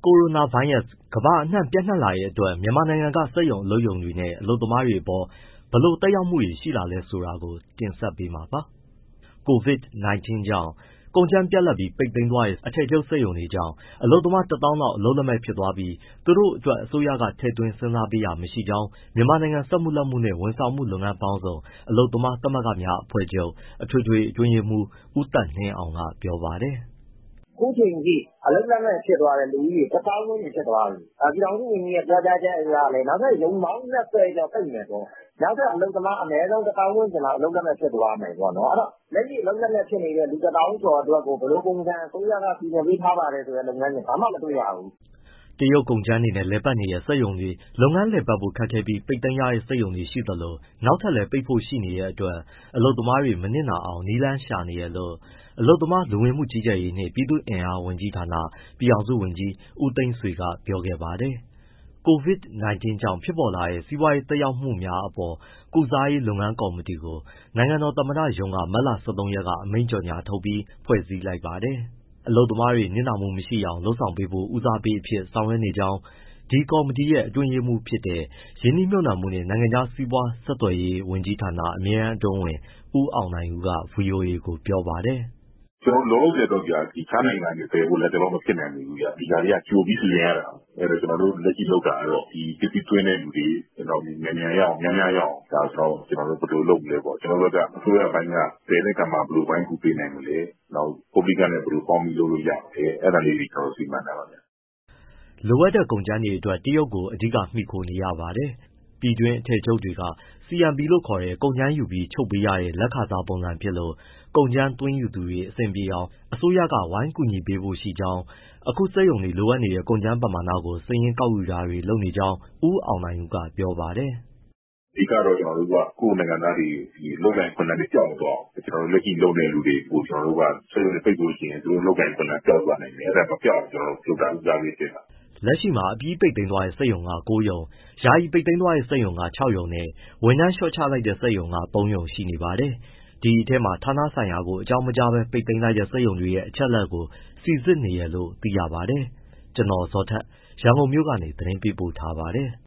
ကိုရိုနာဗိုင်းရပ်စ် ကမ္ဘာအနှံ့ပျံ့နှံ့လာတဲ့အတွက် မြန်မာနိုင်ငံက စက်ရုံအလုပ်ရုံတွေနဲ့ အလုပ်သမားတွေအပေါ် ဘယ်လိုသက်ရောက်မှုတွေ ရှိလာလဲဆိုတာကို တင်ဆက်ပေးမှာပါ။ COVID-19 ကြောင့် ကုန်ကြမ်းပြတ်လပ်ပြီး ပိတ်သိမ်းသွားတဲ့ အထည်ချုပ်စက်ရုံတွေကြောင့် အလုပ်သမား ၁၀,၀၀၀ လောက် အလုပ်လက်မဲ့ဖြစ်သွားပြီး သူတို့အတွက် အစိုးရက ထည့်သွင်းစဉ်းစားပေးတာ မရှိကြောင်း မြန်မာနိုင်ငံ စက်မှုလက်မှုနှင့် ဝန်ဆောင်မှုလုပ်ငန်းပေါင်းစုံ အလုပ်သမားသမဂ္ဂများအဖွဲ့ချုပ် အထွေထွေအတွင်းရေးမှူး ဦးသက်နှင်းအောင်က ပြောပါတယ်။ “အခုချိန်ထိ အလုပ်လက်မဲ့ဖြစ်သွားတဲ့ လူဦးရေ ၁၀,၀၀၀ ဝန်းကျင်ဖြစ်သွားပြီ။ ပြည်ထောင်စုဝန်ကြီးရဲ့ ပြောကြားချက်အရလည်း နောက်ထပ်ရုံပေါင်း ၂၀ ကျော်ပိတ်မယ်ပေါ့။ နောက်ထပ် အလုပ်သမား အနည်းဆုံး ၁၀,၀၀၀ ဝန်းကျင်လောက် အလုပ်လက်မဲ့ဖြစ်သွားမယ်ပေါ့နော်။ လက်ရှိအလုပ်လက်မဲ့ဖြစ်နေတဲ့ လူ ၁၀,၀၀၀ ကျော်အတွက်ကို ဘယ်လိုပုံစံ အစိုးရက စီစဉ်ပေးထားပါတယ်ဆိုတဲ့ လုပ်ငန်းစဉ် ဘာမှမတွေ့ရဘူး။ ” တရုတ်ကုန်ကြမ်းတွေနဲ့ လည်ပတ်နေတဲ့ စက်ရုံတွေ လုပ်ငန်းလည်ပတ်ဖို့ ခက်ခဲပြီး ပိတ်သိမ်းရတဲ့ စက်ရုံတွေရှိသလို နောက်ထပ်လည်း ပိတ်ဖို့ရှိနေတဲ့အတွက် အလုပ်သမားတွေ မနစ်နာအောင် နည်းလမ်းရှာနေတယ်လို့ အလုပ်သမား၊ လူဝင်မှုကြီးကြပ်ရေးနှင့် ပြည်သူ့အင်အားဝန်ကြီးဌာန ပြည်ထောင်စုဝန်ကြီး ဦးသိန်းဆွေက ပြောခဲ့ပါတယ်။ COVID-19 ကြောင့် ဖြစ်ပေါ်လာတဲ့ စီးပွားရေးသက်ရောက်မှုများအပေါ် ကုစားရေးလုပ်ငန်းကော်မတီကို နိုင်ငံတော်သမ္မတရုံးက မတ်လ ၁၃ ရက်က အမိန့်ကြေညာထုတ်ပြီး ဖွဲ့စည်းလိုက်ပါတယ်။ အလုပ်သမားတွေ နစ်နာမှုမရှိအောင် လုပ်ဆောင်ပေးဖို့ ဦးစားပေးအဖြစ် ဆောင်ရွက်နေကြောင်း ဒီကော်မတီရဲ့ အတွင်းရေးမှူးဖြစ်တဲ့ ရင်းနှီးမြှုပ်နှံမှုနှင့် နိုင်ငံခြားစီးပွားဆက်သွယ်ရေး ဝန်ကြီးဌာန အမြဲတမ်းအတွင်းဝန် ဦးအောင်နိုင်ဦးက ဗွီအိုအေကို ပြောပါတယ်။ “လောလောဆယ်တော့ဗျာ တခြားနိုင်ငံတွေ သယ်ဖို့လည်း မဖြစ်နိုင်သေးဘူးဗျ။ ဒီဟာတွေက ကြိုပြီးစီစဉ်ရတာ။ အဲဒီတော့ လက်ရှိလုပ်တာကတော့ ဒီပစ္စည်းသွင်းတဲ့သူတွေ မြန်မြန်ရအောင်၊ များများရအောင် ဘယ်လိုလုပ်မလဲပေါ့။ ကျနော်တို့ဘက်က အစိုးရပိုင်းက သယ်တဲ့အခါမှာ ဘယ်လိုဝိုင်းကူပေးနိုင်မလဲ။ နောက် ပုဂ္ဂလိကနဲ့ ဘယ်လိုပေါင်းပြီးလုပ်လို့ရမလဲ အဲဒါလေးတွေ စီမံထားပါတယ်။ ” လိုအပ်တဲ့ကုန်ကြမ်းတွေအတွက် တရုတ်ကို အဓိကမှီခိုနေရပါတယ်။ ပြည်တွင်းအထည်ချုပ်တွေက CMP လို့ခေါ်တဲ့ ကုန်ကြမ်းယူပြီး ချုပ်ပေးရတဲ့ လက်ခစားပုံစံဖြစ်လို့ ကုန်ကြမ်းသွင်းယူသူတွေ အဆင်ပြေအောင် အစိုးရက ဝိုင်းကူညီပေးဖို့ရှိကြောင်း၊ အခုစက်ရုံတွေ လိုအပ်နေတဲ့ ကုန်ကြမ်းပမာဏကို စာရင်းကောက်ယူတာတွေ လုပ်နေကြောင်း ဦးအောင်နိုင်ဦးက ပြောပါတယ်။ “အဓိကတော့ ကျနော်တို့က ကိုယ့်နိုင်ငံသားတွေ အလုပ်အကိုင်အခွင့်အလမ်းတွေ ပျောက်မသွားအောင် လက်ရှိလုပ်နေတဲ့သူတွေကို စက်ရုံတွေပိတ်လို့ရှိရင် သူတို့အလုပ်အကိုင်အခွင့်အလမ်း ပျောက်သွားနိုင်တယ်။ အဲဒါမပျောက်အောင် လုပ်တာ ဦးစားပေးဖြစ်တာ။ ” လက်ရှိမှာ အပြီးပိတ်သိမ်းသွားတဲ့ စက်ရုံက ၉ ရုံ၊ ယာယီပိတ်သိမ်းသွားတဲ့ စက်ရုံက ၆ ရုံနဲ့ ဝန်ထမ်းလျှော့ချလိုက်တဲ့ စက်ရုံက ၃ ရုံရှိနေပါတယ်။ ဒီအထဲမှာ ဌာနဆိုင်ရာကို အကြောင်းမကြားဘဲ ပိတ်သိမ်းလိုက်တဲ့ စက်ရုံတွေရဲ့ အချက်အလက်ကို စိစစ်နေတယ်လို့ သိရပါတယ်။ ကျနော် ဇော်ထက် ရန်ကုန်မြို့ကနေ သတင်းပေးပို့ထားပါတယ်။